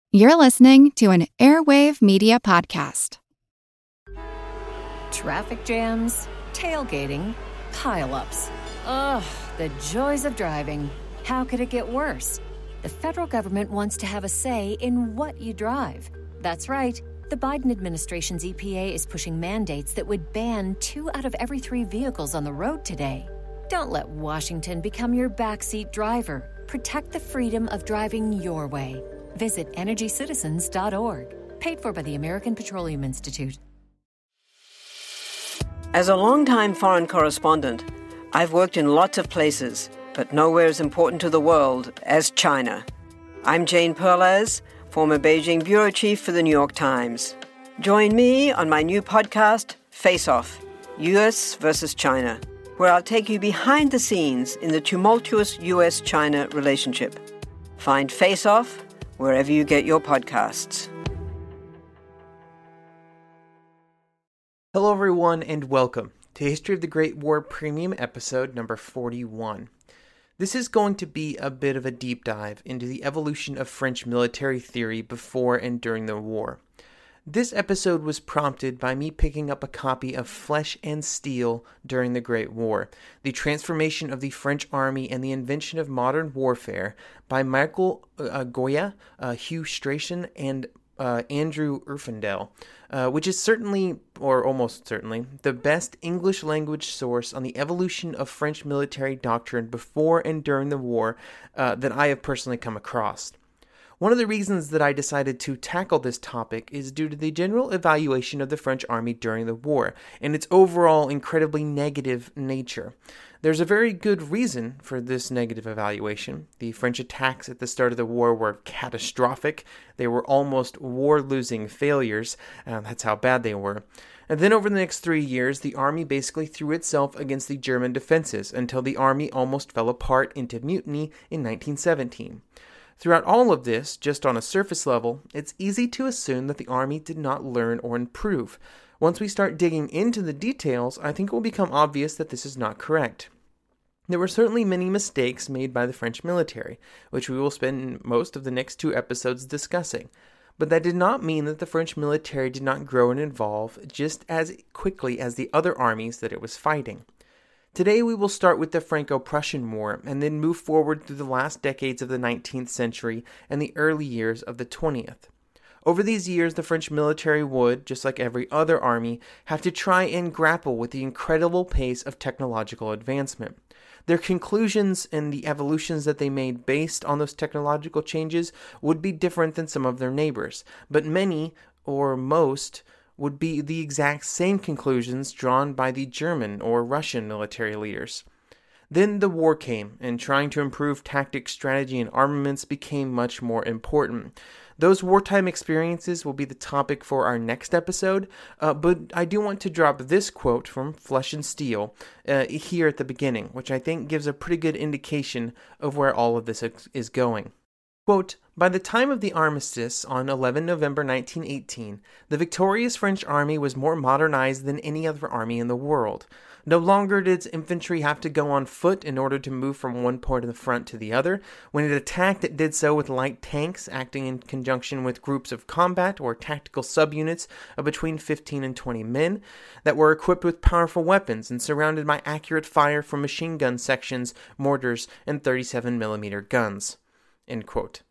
You're listening to an Airwave Media Podcast. Traffic jams, tailgating, pile-ups. Ugh, the joys of driving. How could it get worse? The federal government wants to have a say in what you drive. That's right. The Biden administration's EPA is pushing mandates that would ban 2 out of every 3 vehicles on the road today. Don't let Washington become your backseat driver. Protect the freedom of driving your way. Visit EnergyCitizens.org. Paid for by the American Petroleum Institute. As a longtime foreign correspondent, I've worked in lots of places, but nowhere as important to the world as China. I'm Jane Perlez, former Beijing bureau chief for the New York Times. Join me on my new podcast, Face Off, U.S. versus China, where I'll take you behind the scenes in the tumultuous U.S.-China relationship. Find Face Off wherever you get your podcasts. Hello everyone and welcome to History of the Great War Premium episode number 41. This is going to be a bit of a deep dive into the evolution of French military theory before and during the war. This episode was prompted by me picking up a copy of Flesh and Steel During the Great War, The Transformation of the French Army and the Invention of Modern Warfare by Michael Goya, Hugh Strachan, and Andrew Irfindale, which is certainly, or almost certainly, the best English language source on the evolution of French military doctrine before and during the war that I have personally come across. One of the reasons that I decided to tackle this topic is due to the general evaluation of the French army during the war and its overall incredibly negative nature. There's a very good reason for this negative evaluation. The French attacks at the start of the war were catastrophic. They were almost war-losing failures. That's how bad they were. And then over the next 3 years, the army basically threw itself against the German defenses until the army almost fell apart into mutiny in 1917. Throughout all of this, just on a surface level, it's easy to assume that the army did not learn or improve. Once we start digging into the details, I think it will become obvious that this is not correct. There were certainly many mistakes made by the French military, which we will spend most of the next 2 episodes discussing. But that did not mean that the French military did not grow and evolve just as quickly as the other armies that it was fighting. Today we will start with the Franco-Prussian War and then move forward through the last decades of the 19th century and the early years of the 20th. Over these years, the French military would, just like every other army, have to try and grapple with the incredible pace of technological advancement. Their conclusions and the evolutions that they made based on those technological changes would be different than some of their neighbors, but many, or most, would be the exact same conclusions drawn by the German or Russian military leaders. Then the war came, and trying to improve tactics, strategy, and armaments became much more important. Those wartime experiences will be the topic for our next episode, but I do want to drop this quote from Flesh and Steel here at the beginning, which I think gives a pretty good indication of where all of this is going. Quote, "By the time of the armistice on 11 November 1918, the victorious French army was more modernized than any other army in the world. No longer did its infantry have to go on foot in order to move from one point of the front to the other. When it attacked, it did so with light tanks acting in conjunction with groups of combat or tactical subunits of between 15 and 20 men that were equipped with powerful weapons and surrounded by accurate fire from machine gun sections, mortars, and 37mm guns." End quote.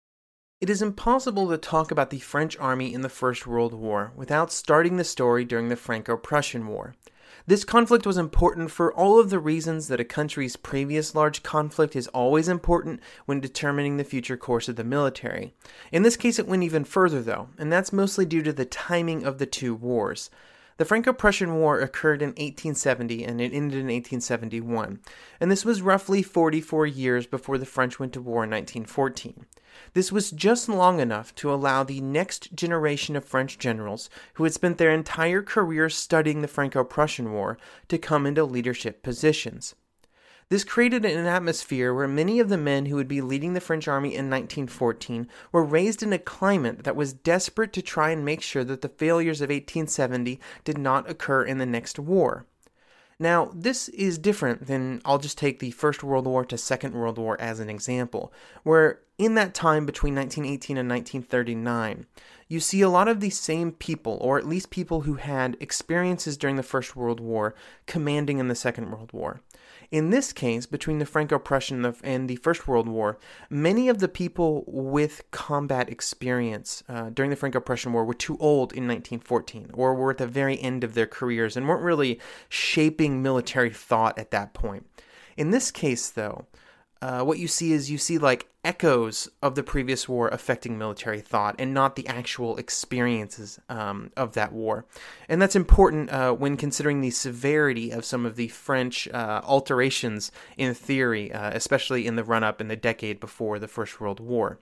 It is impossible to talk about the French army in the First World War without starting the story during the Franco-Prussian War. This conflict was important for all of the reasons that a country's previous large conflict is always important when determining the future course of the military. In this case, it went even further, though, and that's mostly due to the timing of the 2 wars. The Franco-Prussian War occurred in 1870 and it ended in 1871, and this was roughly 44 years before the French went to war in 1914. This was just long enough to allow the next generation of French generals, who had spent their entire careers studying the Franco-Prussian War, to come into leadership positions. This created an atmosphere where many of the men who would be leading the French army in 1914 were raised in a climate that was desperate to try and make sure that the failures of 1870 did not occur in the next war. Now, this is different than, I'll just take the First World War to Second World War as an example, where in that time between 1918 and 1939, you see a lot of these same people, or at least people who had experiences during the First World War, commanding in the Second World War. In this case, between the Franco-Prussian and the First World War, many of the people with combat experience during the Franco-Prussian War were too old in 1914, or were at the very end of their careers and weren't really shaping military thought at that point. In this case, though, what you see like echoes of the previous war affecting military thought and not the actual experiences of that war. And that's important when considering the severity of some of the French alterations in theory, especially in the run-up in the decade before the First World War.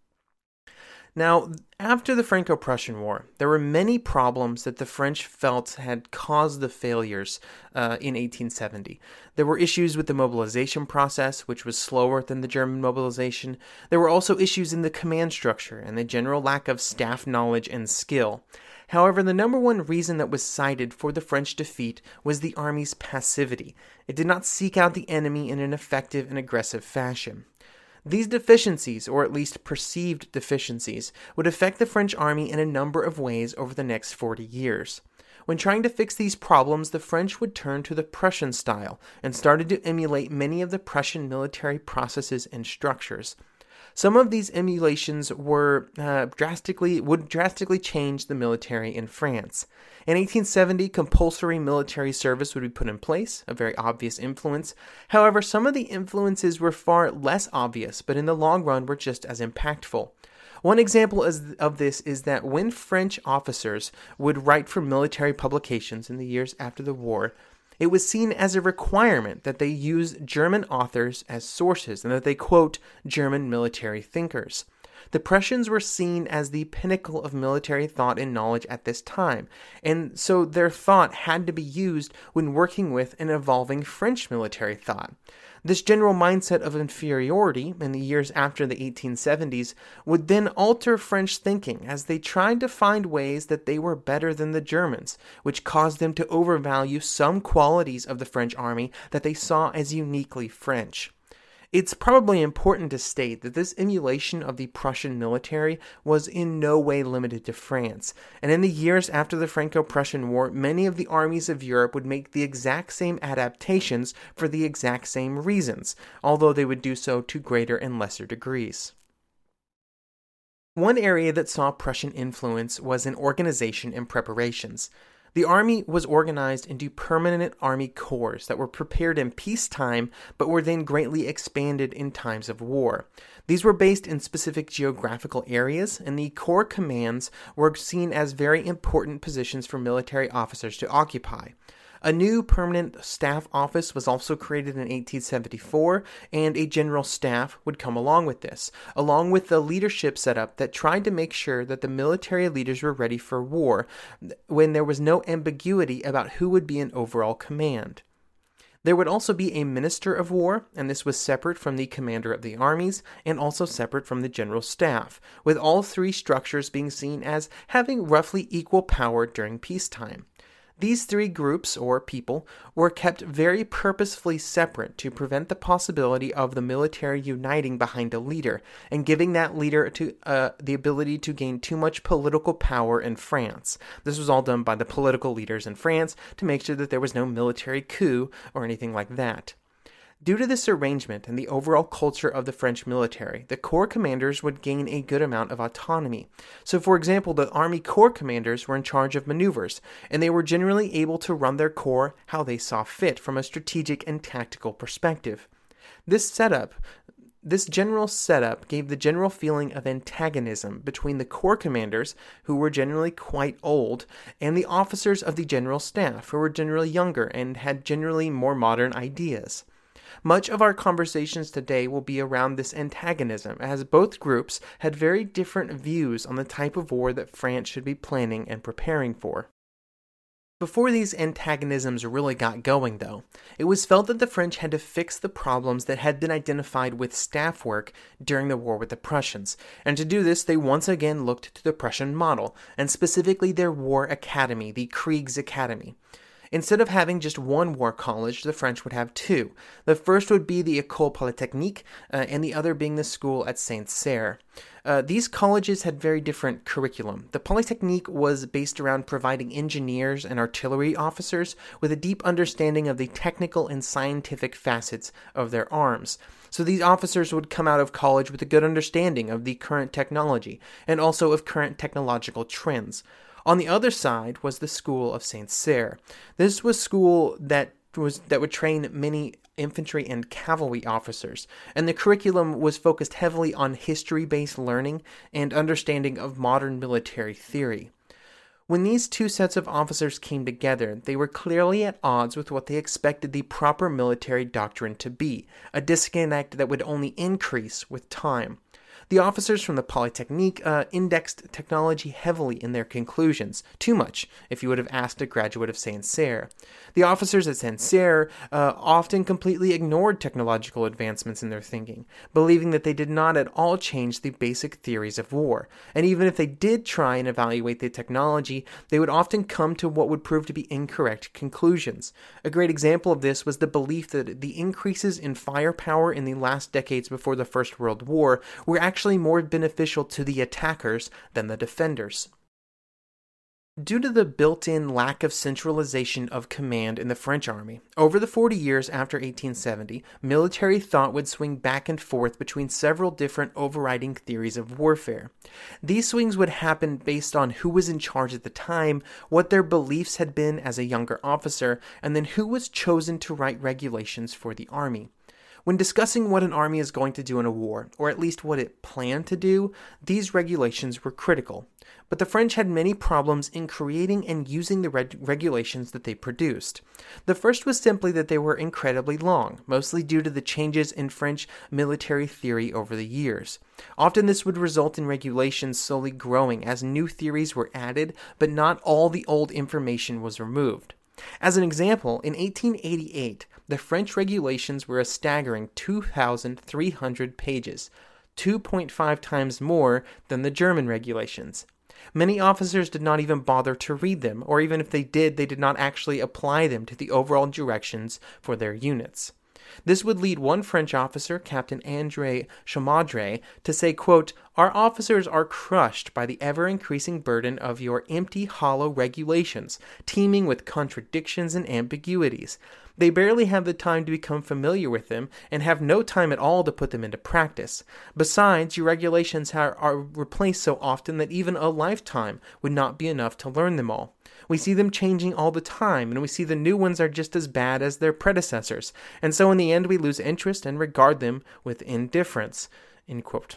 Now, after the Franco-Prussian War, there were many problems that the French felt had caused the failures in 1870. There were issues with the mobilization process, which was slower than the German mobilization. There were also issues in the command structure and the general lack of staff knowledge and skill. However, the number one reason that was cited for the French defeat was the army's passivity. It did not seek out the enemy in an effective and aggressive fashion. These deficiencies, or at least perceived deficiencies, would affect the French army in a number of ways over the next 40 years. When trying to fix these problems, the French would turn to the Prussian style and started to emulate many of the Prussian military processes and structures. Some of these emulations would drastically change the military in France. In 1870, compulsory military service would be put in place, a very obvious influence. However, some of the influences were far less obvious, but in the long run were just as impactful. One example of this is that when French officers would write for military publications in the years after the war, it was seen as a requirement that they use German authors as sources and that they quote German military thinkers. The Prussians were seen as the pinnacle of military thought and knowledge at this time, and so their thought had to be used when working with an evolving French military thought. This general mindset of inferiority in the years after the 1870s would then alter French thinking as they tried to find ways that they were better than the Germans, which caused them to overvalue some qualities of the French army that they saw as uniquely French. It's probably important to state that this emulation of the Prussian military was in no way limited to France, and in the years after the Franco-Prussian War, many of the armies of Europe would make the exact same adaptations for the exact same reasons, although they would do so to greater and lesser degrees. One area that saw Prussian influence was in organization and preparations. The army was organized into permanent army corps that were prepared in peacetime but were then greatly expanded in times of war. These were based in specific geographical areas, and the corps commands were seen as very important positions for military officers to occupy. A new permanent staff office was also created in 1874, and a general staff would come along with this, along with the leadership setup that tried to make sure that the military leaders were ready for war when there was no ambiguity about who would be in overall command. There would also be a minister of war, and this was separate from the commander of the armies and also separate from the general staff, with all three structures being seen as having roughly equal power during peacetime. These three groups, or people, were kept very purposefully separate to prevent the possibility of the military uniting behind a leader and giving that leader the ability to gain too much political power in France. This was all done by the political leaders in France to make sure that there was no military coup or anything like that. Due to this arrangement and the overall culture of the French military, the corps commanders would gain a good amount of autonomy. So, for example, the army corps commanders were in charge of maneuvers, and they were generally able to run their corps how they saw fit from a strategic and tactical perspective. This general setup gave the general feeling of antagonism between the corps commanders, who were generally quite old, and the officers of the general staff, who were generally younger and had generally more modern ideas. Much of our conversations today will be around this antagonism, as both groups had very different views on the type of war that France should be planning and preparing for. Before these antagonisms really got going, though, it was felt that the French had to fix the problems that had been identified with staff work during the war with the Prussians, and to do this they once again looked to the Prussian model, and specifically their war academy, the Kriegsakademie. Instead of having just one war college, the French would have two. The first would be the École Polytechnique, and the other being the school at Saint-Cyr. These colleges had very different curriculum. The Polytechnique was based around providing engineers and artillery officers with a deep understanding of the technical and scientific facets of their arms. So these officers would come out of college with a good understanding of the current technology and also of current technological trends. On the other side was the school of Saint-Cyr. This was school that would train many infantry and cavalry officers, and the curriculum was focused heavily on history-based learning and understanding of modern military theory. When these two sets of officers came together, they were clearly at odds with what they expected the proper military doctrine to be, a disconnect that would only increase with time. The officers from the Polytechnique indexed technology heavily in their conclusions, too much, if you would have asked a graduate of Saint-Cyr. The officers at Saint-Cyr often completely ignored technological advancements in their thinking, believing that they did not at all change the basic theories of war, and even if they did try and evaluate the technology, they would often come to what would prove to be incorrect conclusions. A great example of this was the belief that the increases in firepower in the last decades before the First World War were actually more beneficial to the attackers than the defenders. Due to the built-in lack of centralization of command in the French army, over the 40 years after 1870, military thought would swing back and forth between several different overriding theories of warfare. These swings would happen based on who was in charge at the time, what their beliefs had been as a younger officer, and then who was chosen to write regulations for the army. When discussing what an army is going to do in a war, or at least what it planned to do, these regulations were critical. But the French had many problems in creating and using the regulations that they produced. The first was simply that they were incredibly long, mostly due to the changes in French military theory over the years. Often this would result in regulations slowly growing as new theories were added, but not all the old information was removed. As an example, in 1888, the French regulations were a staggering 2,300 pages, 2.5 times more than the German regulations. Many officers did not even bother to read them, or even if they did not actually apply them to the overall directions for their units. This would lead one French officer, Captain André Chaudry, to say, quote, "Our officers are crushed by the ever-increasing burden of your empty, hollow regulations, teeming with contradictions and ambiguities. They barely have the time to become familiar with them and have no time at all to put them into practice. Besides, your regulations are replaced so often that even a lifetime would not be enough to learn them all. We see them changing all the time, and we see the new ones are just as bad as their predecessors, and so in the end we lose interest and regard them with indifference." End quote.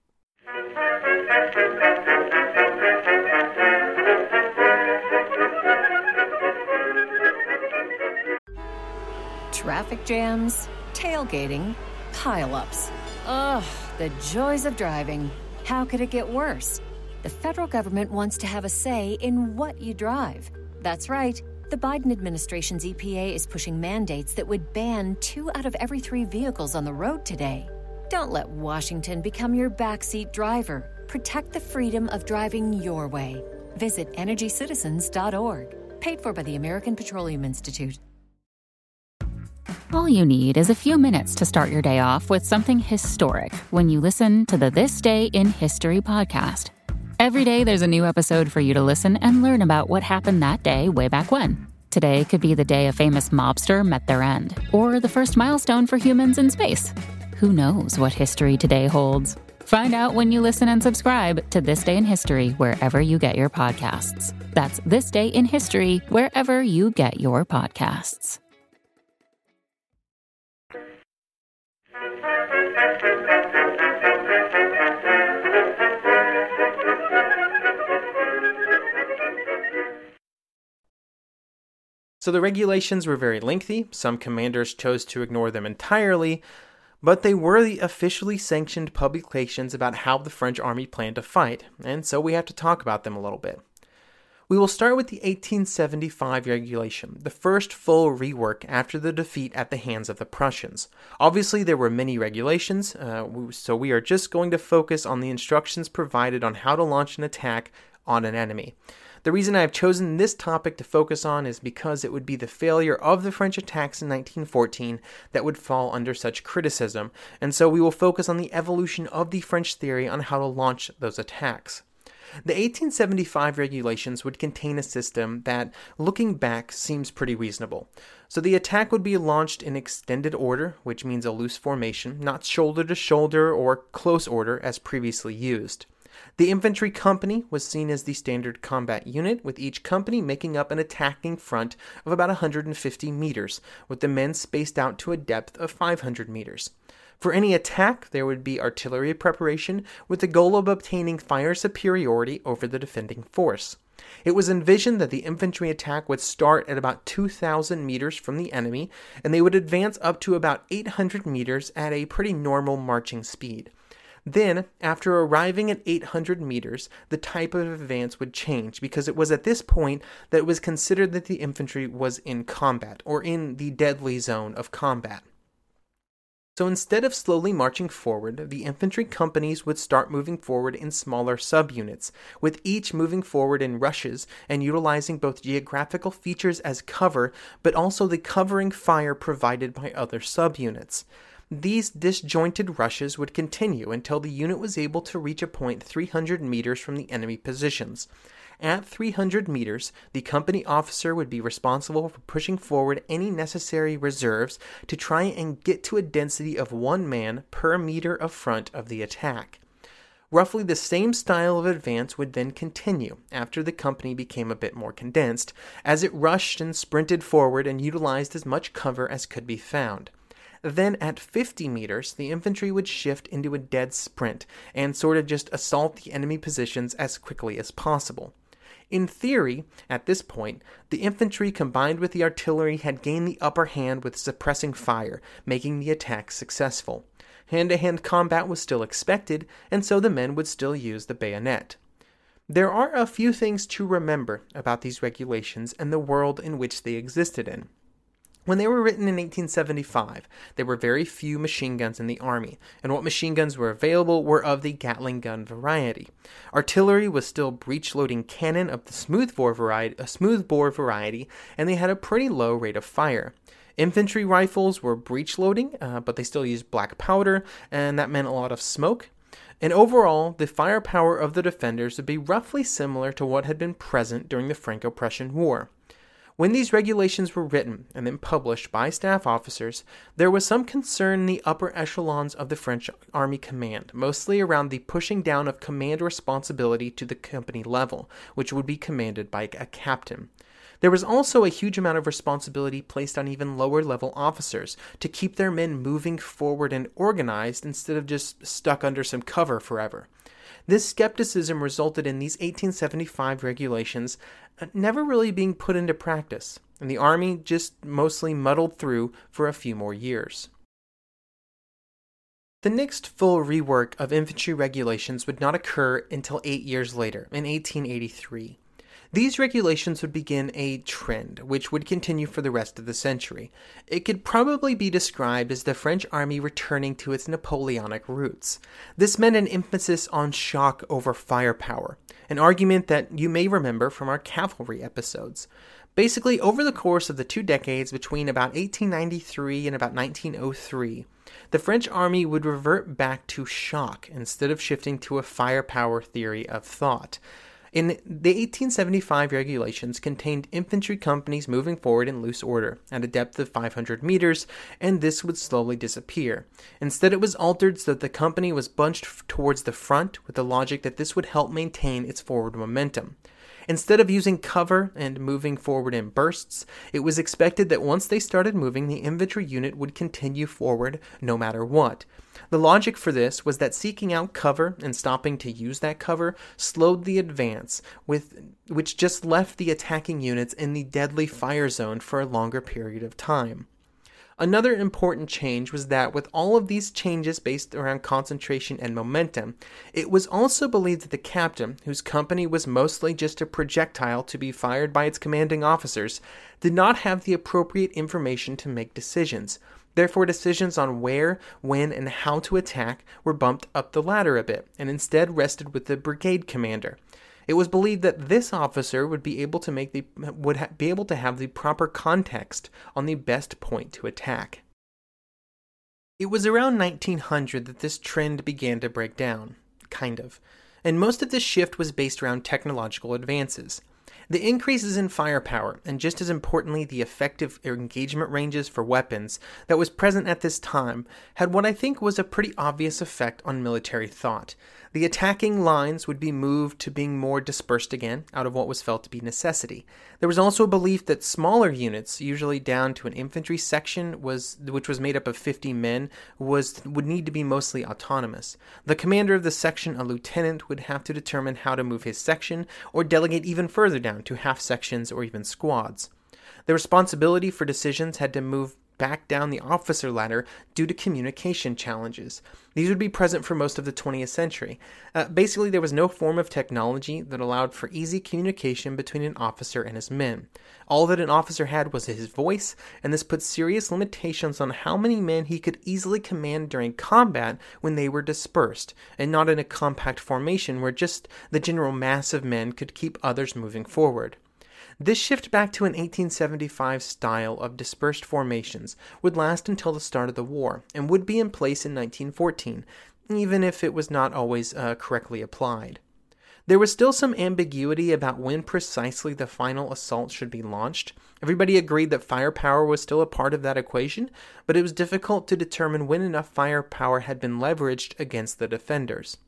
Traffic jams, tailgating, pileups. Ugh, the joys of driving. How could it get worse? The federal government wants to have a say in what you drive. That's right. The Biden administration's EPA is pushing mandates that would ban 2 out of every 3 vehicles on the road today. Don't let Washington become your backseat driver. Protect the freedom of driving your way. Visit EnergyCitizens.org. Paid for by the American Petroleum Institute. All you need is a few minutes to start your day off with something historic when you listen to the This Day in History podcast. Every day there's a new episode for you to listen and learn about what happened that day way back when. Today could be the day a famous mobster met their end, or the first milestone for humans in space. Who knows what history today holds? Find out when you listen and subscribe to This Day in History wherever you get your podcasts. That's This Day in History wherever you get your podcasts. So the regulations were very lengthy. Some commanders chose to ignore them entirely, but they were the officially sanctioned publications about how the French army planned to fight, and so we have to talk about them a little bit. We will start with the 1875 regulation, the first full rework after the defeat at the hands of the Prussians. Obviously, there were many regulations, so we are just going to focus on the instructions provided on how to launch an attack on an enemy. The reason I have chosen this topic to focus on is because it would be the failure of the French attacks in 1914 that would fall under such criticism, and so we will focus on the evolution of the French theory on how to launch those attacks. The 1875 regulations would contain a system that, looking back, seems pretty reasonable. So the attack would be launched in extended order, which means a loose formation, not shoulder to shoulder or close order as previously used. The infantry company was seen as the standard combat unit, with each company making up an attacking front of about 150 meters, with the men spaced out to a depth of 500 meters. For any attack, there would be artillery preparation with the goal of obtaining fire superiority over the defending force. It was envisioned that the infantry attack would start at about 2,000 meters from the enemy, and they would advance up to about 800 meters at a pretty normal marching speed. Then, after arriving at 800 meters, the type of advance would change, because it was at this point that it was considered that the infantry was in combat, or in the deadly zone of combat. So instead of slowly marching forward, the infantry companies would start moving forward in smaller subunits, with each moving forward in rushes and utilizing both geographical features as cover, but also the covering fire provided by other subunits. These disjointed rushes would continue until the unit was able to reach a point 300 meters from the enemy positions. At 300 meters, the company officer would be responsible for pushing forward any necessary reserves to try and get to a density of 1 man per meter of front of the attack. Roughly the same style of advance would then continue after the company became a bit more condensed, as it rushed and sprinted forward and utilized as much cover as could be found. Then at 50 meters, the infantry would shift into a dead sprint and sort of just assault the enemy positions as quickly as possible. In theory, at this point, the infantry combined with the artillery had gained the upper hand with suppressing fire, making the attack successful. Hand-to-hand combat was still expected, and so the men would still use the bayonet. There are a few things to remember about these regulations and the world in which they existed in. When they were written in 1875, there were very few machine guns in the army, and what machine guns were available were of the Gatling gun variety. Artillery was still breech-loading cannon of the smoothbore variety, and they had a pretty low rate of fire. Infantry rifles were breech-loading, but they still used black powder, and that meant a lot of smoke. And overall, the firepower of the defenders would be roughly similar to what had been present during the Franco-Prussian War. When these regulations were written and then published by staff officers, there was some concern in the upper echelons of the French Army command, mostly around the pushing down of command responsibility to the company level, which would be commanded by a captain. There was also a huge amount of responsibility placed on even lower-level officers to keep their men moving forward and organized instead of just stuck under some cover forever. This skepticism resulted in these 1875 regulations never really being put into practice, and the Army just mostly muddled through for a few more years. The next full rework of infantry regulations would not occur until 8 years later, in 1883. These regulations would begin a trend, which would continue for the rest of the century. It could probably be described as the French army returning to its Napoleonic roots. This meant an emphasis on shock over firepower, an argument that you may remember from our cavalry episodes. Basically, over the course of the 2 decades between about 1893 and about 1903, the French army would revert back to shock instead of shifting to a firepower theory of thought. In the 1875 regulations contained infantry companies moving forward in loose order at a depth of 500 meters, and this would slowly disappear. Instead, it was altered so that the company was bunched towards the front with the logic that this would help maintain its forward momentum. Instead of using cover and moving forward in bursts, it was expected that once they started moving, the infantry unit would continue forward no matter what. The logic for this was that seeking out cover and stopping to use that cover slowed the advance, which just left the attacking units in the deadly fire zone for a longer period of time. Another important change was that with all of these changes based around concentration and momentum, it was also believed that the captain, whose company was mostly just a projectile to be fired by its commanding officers, did not have the appropriate information to make decisions. Therefore, decisions on where, when, and how to attack were bumped up the ladder a bit, and instead rested with the brigade commander. It was believed that this officer would be able to have the proper context on the best point to attack. It was around 1900 that this trend began to break down, kind of, and most of this shift was based around technological advances. The increases in firepower, and just as importantly the effective engagement ranges for weapons that was present at this time, had what I think was a pretty obvious effect on military thought. The attacking lines would be moved to being more dispersed again, out of what was felt to be necessity. There was also a belief that smaller units, usually down to an infantry section, which was made up of 50 men, would need to be mostly autonomous. The commander of the section, a lieutenant, would have to determine how to move his section, or delegate even further down to half sections or even squads. The responsibility for decisions had to move back down the officer ladder due to communication challenges. These would be present for most of the 20th century. Basically, there was no form of technology that allowed for easy communication between an officer and his men. All that an officer had was his voice, and this put serious limitations on how many men he could easily command during combat when they were dispersed, and not in a compact formation where just the general mass of men could keep others moving forward. This shift back to an 1875 style of dispersed formations would last until the start of the war, and would be in place in 1914, even if it was not always correctly applied. There was still some ambiguity about when precisely the final assault should be launched. Everybody agreed that firepower was still a part of that equation, but it was difficult to determine when enough firepower had been leveraged against the defenders.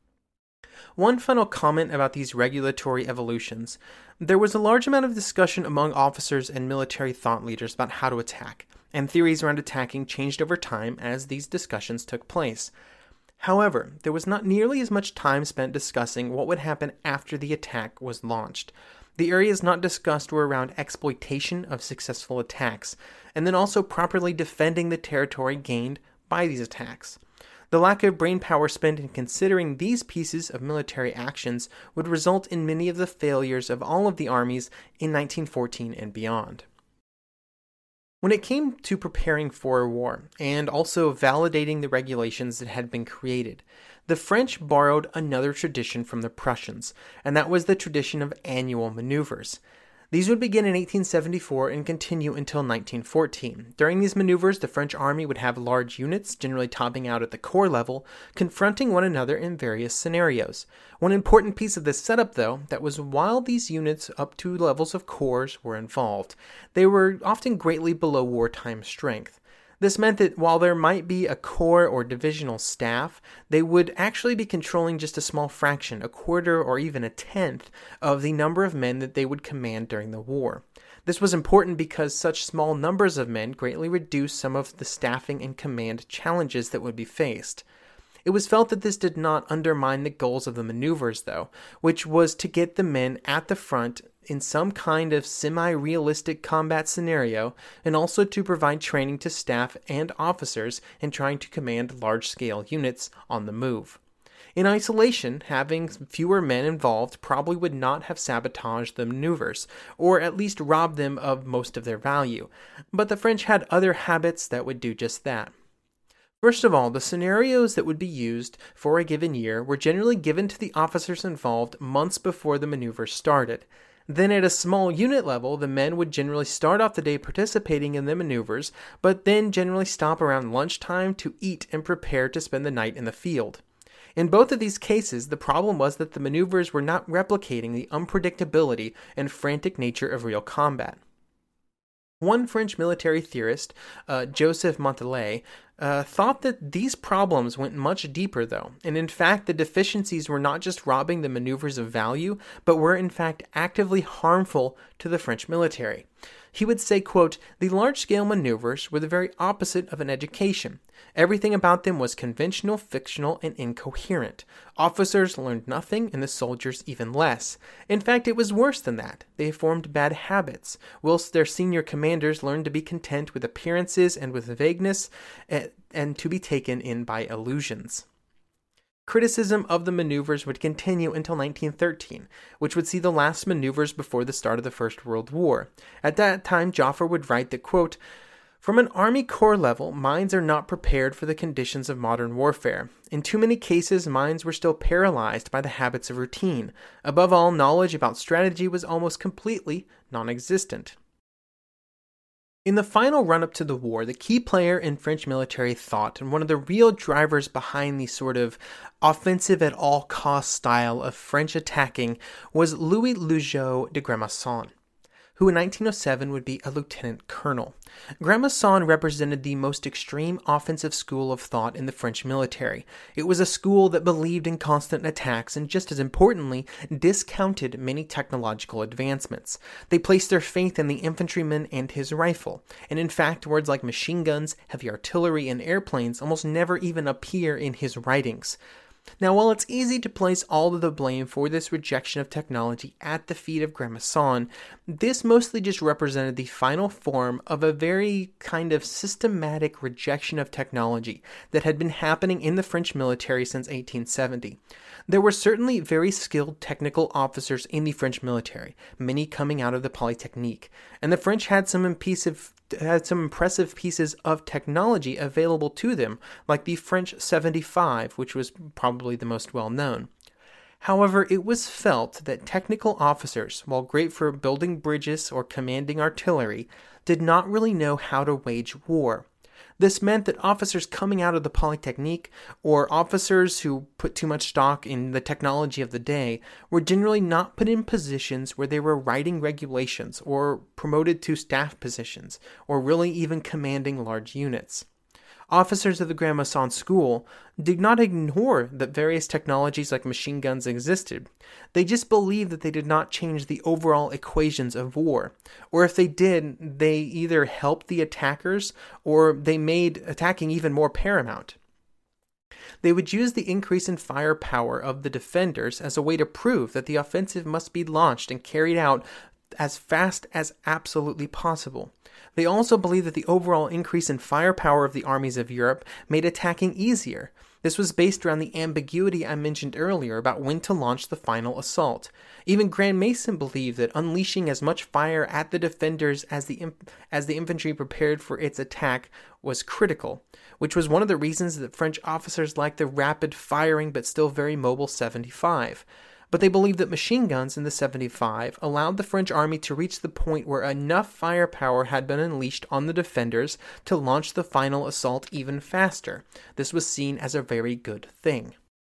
One final comment about these regulatory evolutions. There was a large amount of discussion among officers and military thought leaders about how to attack, and theories around attacking changed over time as these discussions took place. However, there was not nearly as much time spent discussing what would happen after the attack was launched. The areas not discussed were around exploitation of successful attacks, and then also properly defending the territory gained by these attacks. The lack of brainpower spent in considering these pieces of military actions would result in many of the failures of all of the armies in 1914 and beyond. When it came to preparing for a war, and also validating the regulations that had been created, the French borrowed another tradition from the Prussians, and that was the tradition of annual maneuvers. These would begin in 1874 and continue until 1914. During these maneuvers, the French army would have large units, generally topping out at the corps level, confronting one another in various scenarios. One important piece of this setup, though, that was while these units up to levels of corps were involved, they were often greatly below wartime strength. This meant that while there might be a corps or divisional staff, they would actually be controlling just a small fraction, a quarter or even a tenth, of the number of men that they would command during the war. This was important because such small numbers of men greatly reduced some of the staffing and command challenges that would be faced. It was felt that this did not undermine the goals of the maneuvers, though, which was to get the men at the front in some kind of semi-realistic combat scenario, and also to provide training to staff and officers in trying to command large-scale units on the move. In isolation, having fewer men involved probably would not have sabotaged the maneuvers, or at least robbed them of most of their value, but the French had other habits that would do just that. First of all, the scenarios that would be used for a given year were generally given to the officers involved months before the maneuvers started. Then at a small unit level, the men would generally start off the day participating in the maneuvers, but then generally stop around lunchtime to eat and prepare to spend the night in the field. In both of these cases, the problem was that the maneuvers were not replicating the unpredictability and frantic nature of real combat. One French military theorist, Joseph Montelet, thought that these problems went much deeper, though, and in fact the deficiencies were not just robbing the maneuvers of value, but were in fact actively harmful to the French military. He would say, quote, "The large-scale maneuvers were the very opposite of an education. Everything about them was conventional, fictional, and incoherent. Officers learned nothing, and the soldiers even less. In fact, it was worse than that. They formed bad habits, whilst their senior commanders learned to be content with appearances and with vagueness, and to be taken in by illusions." Criticism of the maneuvers would continue until 1913, which would see the last maneuvers before the start of the First World War. At that time, Joffre would write that, quote, From an Army Corps level, minds are not prepared for the conditions of modern warfare. In too many cases, minds were still paralyzed by the habits of routine. Above all, knowledge about strategy was almost completely non-existent. In the final run-up to the war, the key player in French military thought, and one of the real drivers behind the sort of offensive at all costs style of French attacking, was Louis Lugeot de Gramacon, who in 1907 would be a lieutenant colonel. Gramacon represented the most extreme offensive school of thought in the French military. It was a school that believed in constant attacks and, just as importantly, discounted many technological advancements. They placed their faith in the infantryman and his rifle, and in fact, words like machine guns, heavy artillery, and airplanes almost never even appear in his writings. Now, while it's easy to place all of the blame for this rejection of technology at the feet of Gramacon, this mostly just represented the final form of a very kind of systematic rejection of technology that had been happening in the French military since 1870. There were certainly very skilled technical officers in the French military, many coming out of the Polytechnique, and the French had some impressive pieces of technology available to them, like the French 75, which was probably the most well-known. However, it was felt that technical officers, while great for building bridges or commanding artillery, did not really know how to wage war. This meant that officers coming out of the Polytechnique, or officers who put too much stock in the technology of the day, were generally not put in positions where they were writing regulations, or promoted to staff positions, or really even commanding large units. Officers of the Gramacon school did not ignore that various technologies like machine guns existed. They just believed that they did not change the overall equations of war. Or if they did, they either helped the attackers or they made attacking even more paramount. They would use the increase in firepower of the defenders as a way to prove that the offensive must be launched and carried out as fast as absolutely possible. They also believed that the overall increase in firepower of the armies of Europe made attacking easier. This was based around the ambiguity I mentioned earlier about when to launch the final assault. Even Grand Mason believed that unleashing as much fire at the defenders as the infantry prepared for its attack was critical, which was one of the reasons that French officers liked the rapid firing but still very mobile 75. But they believed that machine guns in the 75 allowed the French army to reach the point where enough firepower had been unleashed on the defenders to launch the final assault even faster. This was seen as a very good thing.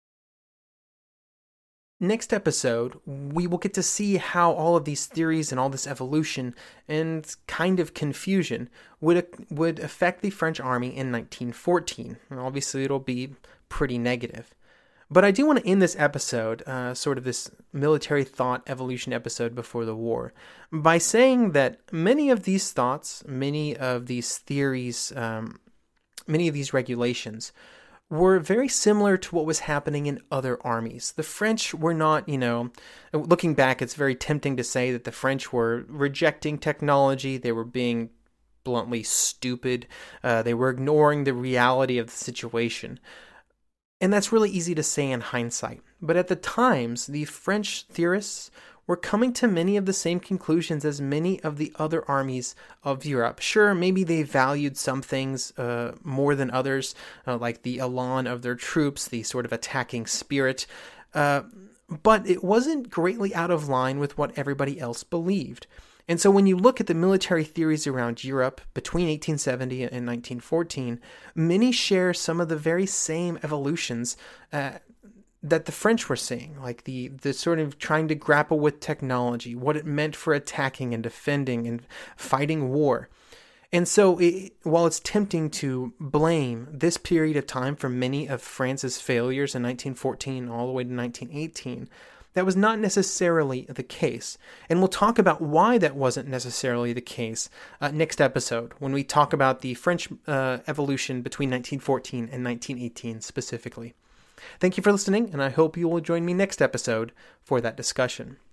Next episode, we will get to see how all of these theories and all this evolution and kind of confusion would affect the French army in 1914. And obviously, it'll be pretty negative. But I do want to end this episode, sort of this military thought evolution episode before the war, by saying that many of these thoughts, many of these theories, many of these regulations were very similar to what was happening in other armies. The French were not, looking back, it's very tempting to say that the French were rejecting technology, they were being bluntly stupid, they were ignoring the reality of the situation. And that's really easy to say in hindsight. But at the times, the French theorists were coming to many of the same conclusions as many of the other armies of Europe. Sure, maybe they valued some things more than others, like the elan of their troops, the sort of attacking spirit. But it wasn't greatly out of line with what everybody else believed. And so when you look at the military theories around Europe between 1870 and 1914, many share some of the very same evolutions that the French were seeing, like the sort of trying to grapple with technology, what it meant for attacking and defending and fighting war. And so while it's tempting to blame this period of time for many of France's failures in 1914 all the way to 1918, that was not necessarily the case. And we'll talk about why that wasn't necessarily the case next episode, when we talk about the French evolution between 1914 and 1918 specifically. Thank you for listening, and I hope you will join me next episode for that discussion.